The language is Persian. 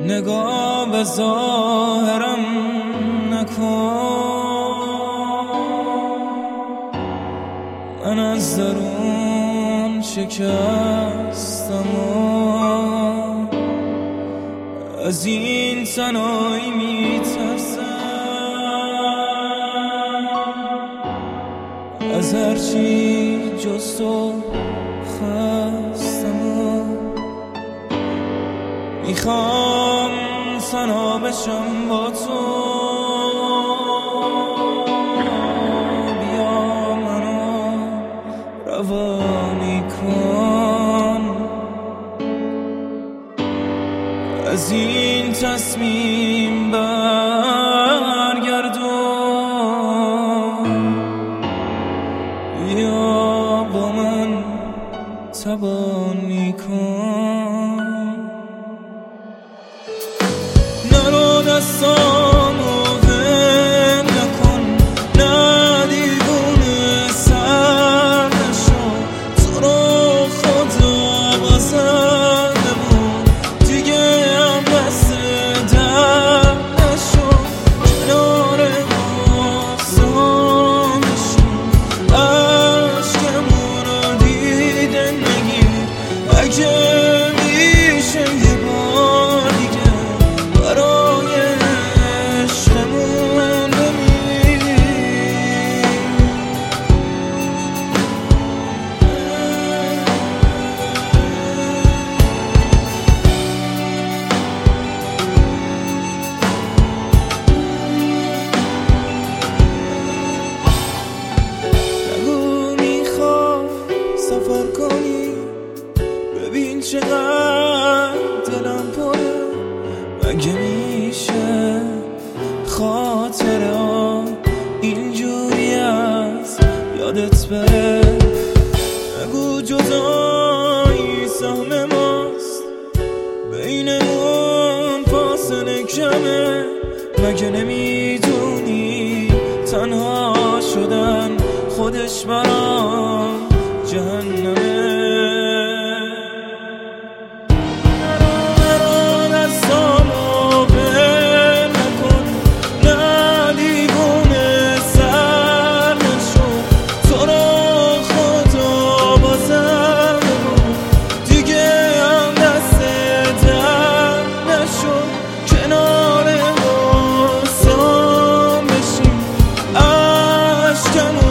نگاه به ظاهرم نکن، من از درون شکستم و از این تنهایی میترسم، از هرچی جز تو خستم و میخوام تنها بشم با تو. بیا منو روانی کن از این تصمیم برگردون، بیا با من تبانی کن. نرو دستامو ول نکن، نه دیوونه سر نشو، تو رو خدا بزرده بود دیگه هم دست در نشو. کنار غصه ها بشین، عشقمون رو دیده نگیر، اگه میشه یه بار دیگه برای عشقمون بمیر. نگو میخوای سفر کنی، ببین چقدر دلم پره، مگه میشه خاطرها اینجوری از یادت بره. نگو جدایی سهم ماست، بینمون فاصله کمه، مگه نمیدونی تنها شدن خودش برام جهنمه. Come on.